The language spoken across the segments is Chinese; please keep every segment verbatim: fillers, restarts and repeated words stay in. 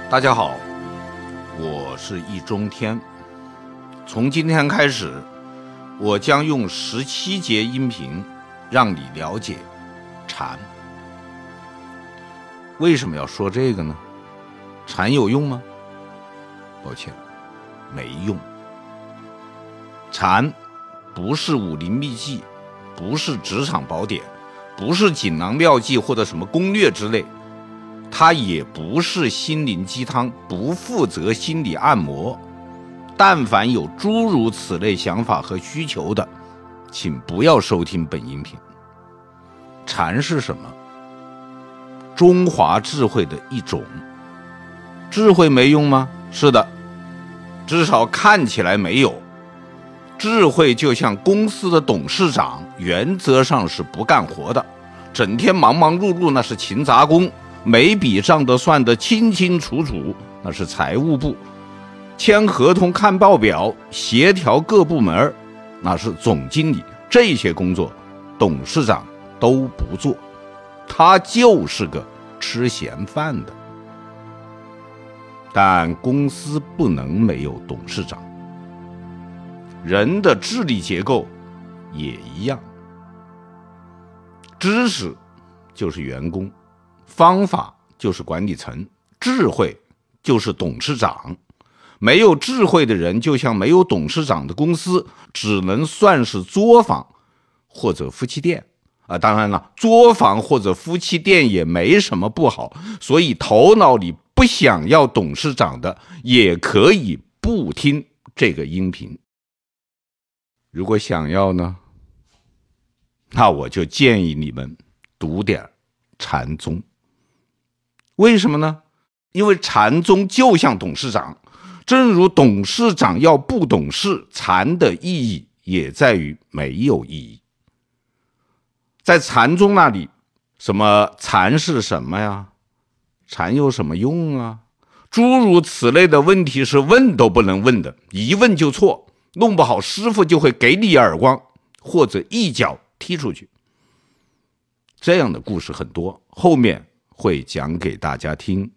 大家好，我是易中天。从今天开始，我将用十七节音频让你了解禅。为什么要说这个呢？禅有用吗？抱歉，没用。禅不是武林秘籍，不是职场宝典，不是锦囊妙计或者什么攻略之类，它也不是心灵鸡汤，不负责心理按摩。但凡有诸如此类想法和需求的，请不要收听本音频。禅是什么？中华智慧的一种。智慧没用吗？是的，至少看起来没有。智慧就像公司的董事长，原则上是不干活的，整天忙忙碌碌，那是勤杂工，每笔账都算得清清楚楚，那是财务部，签合同看报表，协调各部门，那是总经理。这些工作董事长都不做，他就是个吃闲饭的。但公司不能没有董事长，人的智力结构也一样。知识就是员工，方法就是管理层，智慧就是董事长。没有智慧的人，就像没有董事长的公司，只能算是作坊或者夫妻店啊。当然了，作坊或者夫妻店也没什么不好，所以头脑里不想要董事长的，也可以不听这个音频。如果想要呢，那我就建议你们读点禅宗。为什么呢？因为禅宗就像董事长，正如董事长要不懂事，禅的意义也在于没有意义。在禅宗那里，什么禅是什么呀？禅有什么用啊？诸如此类的问题是问都不能问的，一问就错，弄不好师傅就会给你耳光，或者一脚踢出去。这样的故事很多，后面会讲给大家听。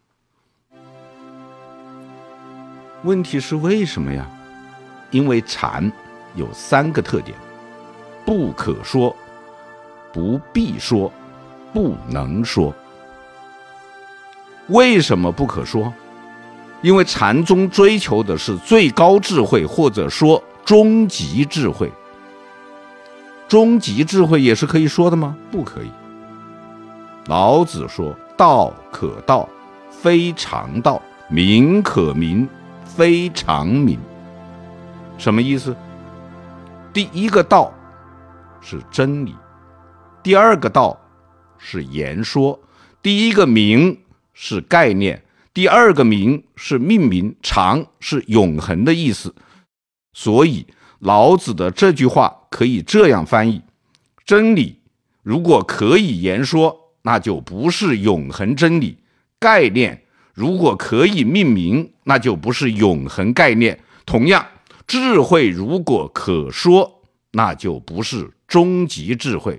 问题是为什么呀？因为禅有三个特点：不可说，不必说，不能说。为什么不可说？因为禅宗追求的是最高智慧，或者说终极智慧。终极智慧也是可以说的吗？不可以。老子说：道可道，非常道；名可名，非常名。什么意思？第一个道是真理，第二个道是言说，第一个名是概念，第二个名是命名，常是永恒的意思。所以老子的这句话可以这样翻译：真理如果可以言说，那就不是永恒真理；概念如果可以命名，那就不是永恒概念。同样，智慧如果可说，那就不是终极智慧。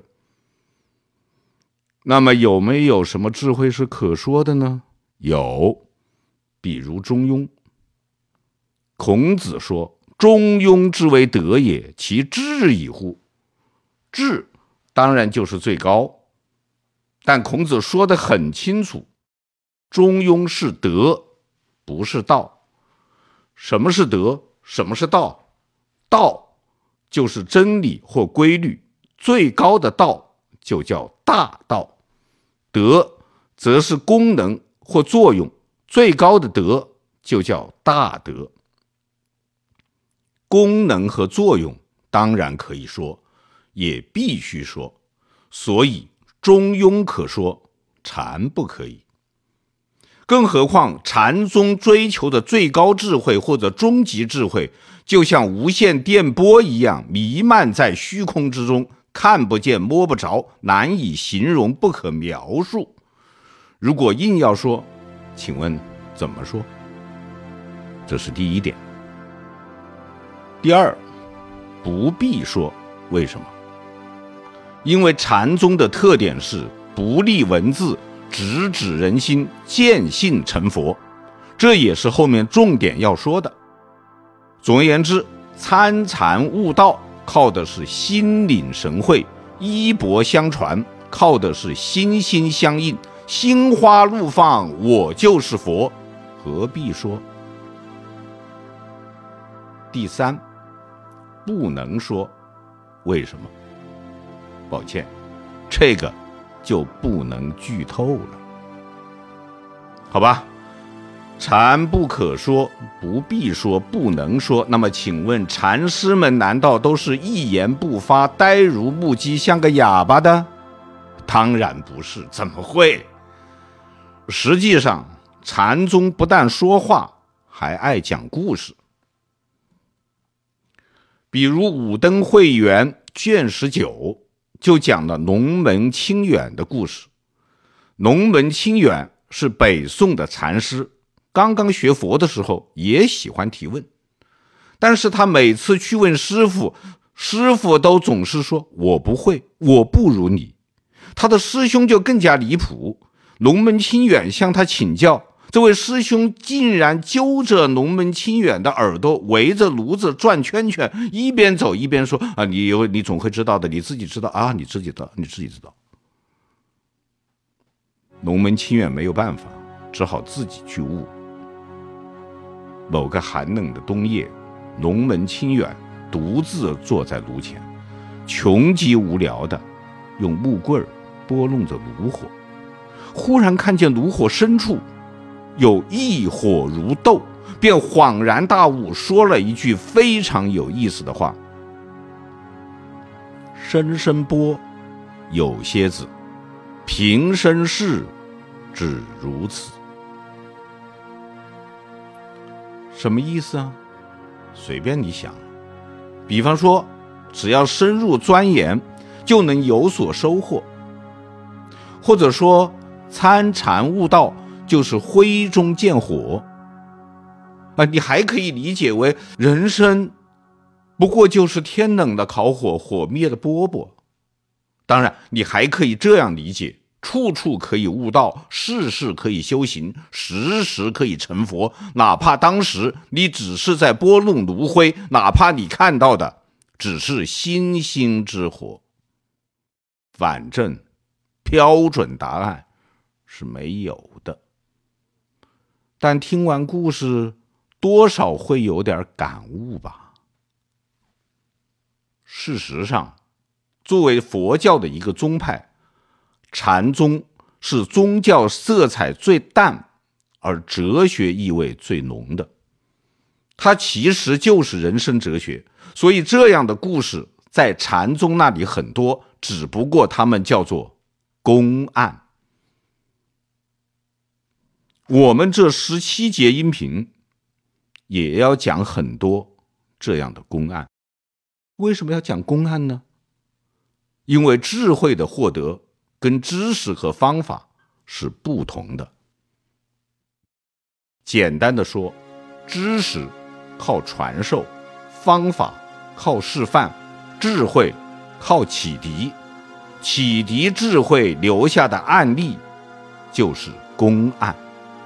那么有没有什么智慧是可说的呢？有，比如中庸。孔子说：中庸之为德也，其智矣乎？智当然就是最高，但孔子说得很清楚，中庸是德，不是道。什么是德？什么是道？道就是真理或规律，最高的道就叫大道。德则是功能或作用，最高的德就叫大德。功能和作用当然可以说，也必须说，所以中庸可说，禅不可以。更何况禅宗追求的最高智慧或者终极智慧，就像无线电波一样弥漫在虚空之中，看不见摸不着，难以形容，不可描述。如果硬要说，请问怎么说？这是第一点。第二，不必说。为什么？因为禅宗的特点是不立文字，直指人心，见性成佛。 这也是后面重点要说的。总而言之，参禅悟道靠的是心领神会，衣钵相传靠的是心心相印，心花怒放，我就是佛，何必说？第三，不能说，为什么？抱歉，这个就不能剧透了，好吧？禅不可说，不必说，不能说。那么请问禅师们难道都是一言不发，呆如木鸡，像个哑巴的？当然不是，怎么会？实际上禅宗不但说话，还爱讲故事。比如武登会元卷十九就讲了龙门清远的故事。龙门清远是北宋的禅师，刚刚学佛的时候也喜欢提问，但是他每次去问师父，师父都总是说我不会，我不如你。他的师兄就更加离谱，龙门清远向他请教，这位师兄竟然揪着龙门清远的耳朵，围着炉子转圈圈，一边走一边说啊，你你总会知道的，你自己知道啊，你自己知道，你自己知道。龙门清远没有办法，只好自己去悟。某个寒冷的冬夜，龙门清远独自坐在炉前，穷极无聊的用木棍拨弄着炉火，忽然看见炉火深处有一火如豆，便恍然大悟，说了一句非常有意思的话：生生波有些子，平生事只如此。什么意思啊？随便你想，比方说只要深入钻研就能有所收获，或者说参禅悟道就是灰中见火啊，你还可以理解为人生不过就是天冷的烤火，火灭的饽饽。当然你还可以这样理解，处处可以悟道，事事可以修行，时时可以成佛，哪怕当时你只是在拨弄炉灰，哪怕你看到的只是星星之火，反正标准答案是没有的。但听完故事，多少会有点感悟吧。事实上，作为佛教的一个宗派，禅宗是宗教色彩最淡而哲学意味最浓的，它其实就是人生哲学。所以这样的故事在禅宗那里很多，只不过他们叫做公案。我们这十七节音频也要讲很多这样的公案。为什么要讲公案呢？因为智慧的获得跟知识和方法是不同的。简单的说，知识靠传授，方法靠示范，智慧靠启迪，启迪智慧留下的案例就是公案。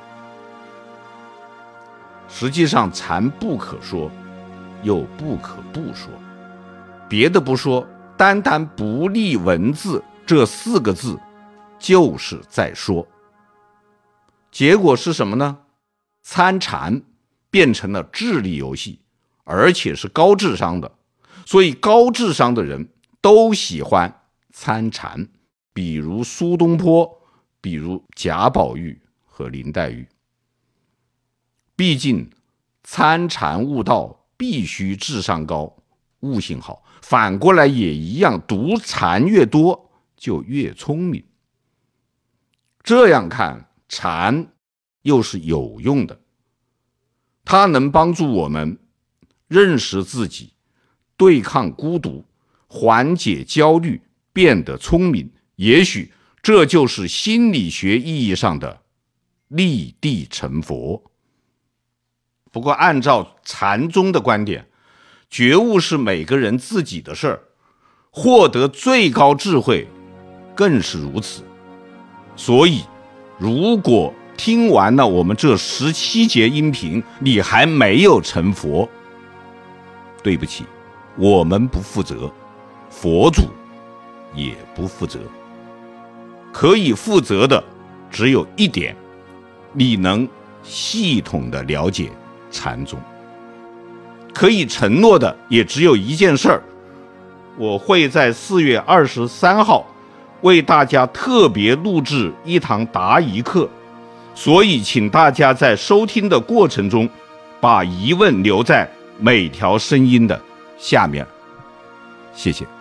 实际上禅不可说，又不可不说。别的不说，单单不立文字这四个字就是在说。结果是什么呢？参禅变成了智力游戏，而且是高智商的，所以高智商的人都喜欢参禅，比如苏东坡，比如贾宝玉和林黛玉。毕竟参禅悟道必须智商高，悟性好，反过来也一样，读禅越多就越聪明。这样看，禅又是有用的，它能帮助我们认识自己，对抗孤独，缓解焦虑，变得聪明。也许这就是心理学意义上的立地成佛。不过按照禅宗的观点，觉悟是每个人自己的事儿，获得最高智慧更是如此。所以如果听完了我们这十七节音频，你还没有成佛，对不起，我们不负责，佛祖也不负责。可以负责的只有一点，你能系统的了解禅宗。可以承诺的也只有一件事儿，我会在四月二十三号为大家特别录制一堂答疑课，所以请大家在收听的过程中把疑问留在每条声音的下面。谢谢。